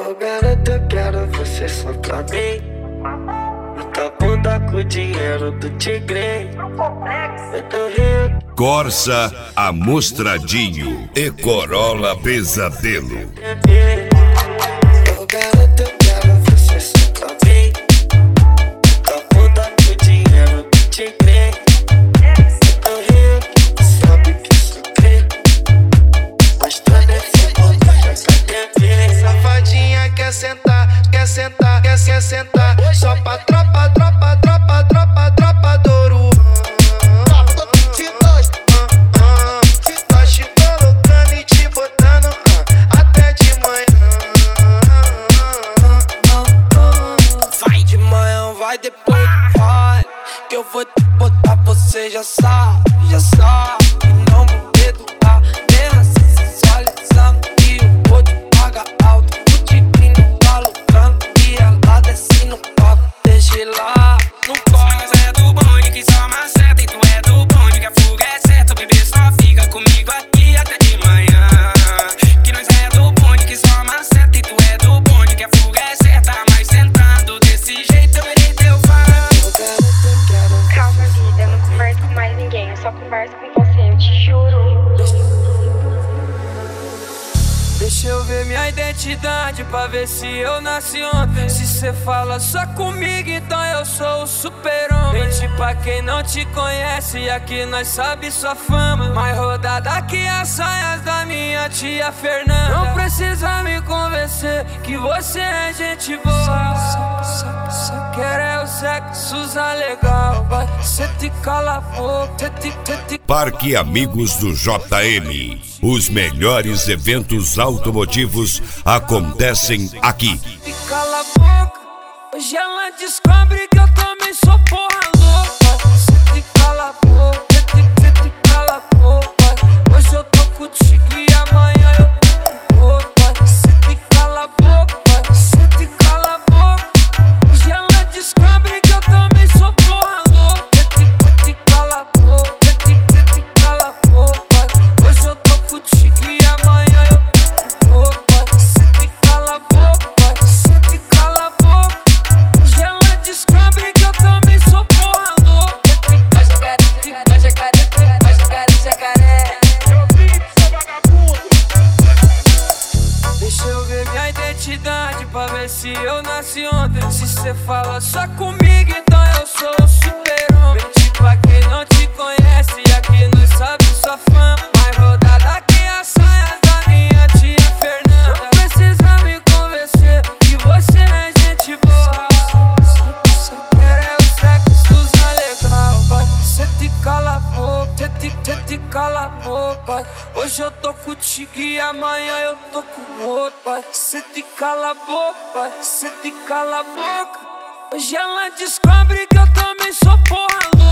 Oh garota, eu quero você só pra mim. Na tua bunda com o dinheiro do tigre. Eu tô rico. Corsa Amostradinho e Corolla Pesadelo. Oh garota, eu quero você só pra mim. Na tua bunda com o dinheiro do tigre. Eu tô rico, sabe que sou crê. Mas tu nesse mundo já quer ver. Safadinha quer sentar, quer sentar, quer sentar. Só pra tropa, tropa, tropa, tropa, tropa do Ouro. Nós te colocando e te botando até de manhã. Vai de manhã, vai depois do pai. Que eu vou te botar, você já sabe, já sabe. E não vou educar, mesmo assim sensualizando. E eu vou te pagar alto, o tigrinho tá lucrando. E ela desce no palco, deixa lá, não corre. Nós é do bonde que só maceta, e tu é do bonde que a fuga é certa. O bebê só fica comigo aqui até de manhã. Que nós é do bonde que só maceta, e tu é do bonde que a fuga é certa. Mas sentando desse jeito eu verei teu fã. Calma, vida, eu não converso com mais ninguém. Eu só converso com você, eu te juro. Deixa eu ver minha identidade pra ver se eu nasci ontem. Se cê fala só comigo, então eu sou o super-homem. Mente pra quem não te conhece, aqui nós sabe sua fama. Mais rodada que as saias da minha tia Fernanda. Não precisa me convencer que você é gente boa. Só quer é o sexo usar legal. Vai, cê te cala a boca, cê te... Parque Amigos do JM. Os melhores eventos automotivos acontecem aqui. Te cala a boca. Hoje ela descobre que eu também sou porra louca. Cê te cala a boca, cê te cala a boca. Hoje eu tô contigo e amanhã eu tô com outra. Cê te cala a boca, cê te cala a boca. Hoje ela descobre que eu também sou porra louca. Cê te cala a boca, cê te cala a boca. Hoje eu tô contigo e amanhã eu tô com outra. Cê te cala a boca, cê te cala a boca. Hoje ela descobre que eu também sou porra louca. Vai jacaré, vai jacaré, vai jacaré, jacaré. Deixa eu ver minha identidade pra ver se eu nasci ontem. Se cê fala só comigo, então eu sou o super-homem. Mente pra quem não te conhece, aqui nós sabe sua fama. Mais rodada que as saias da minha tia Fernanda. Não precisa me convencer que você é gente boa. Só quer é o sexo usar legal. Vai, cê te cala a boca, cê te cala a boca. Hoje eu tô contigo e amanhã eu tô com outro. Cê te cala a boca, cê te cala a boca. Hoje ela descobre que eu também sou porra louca.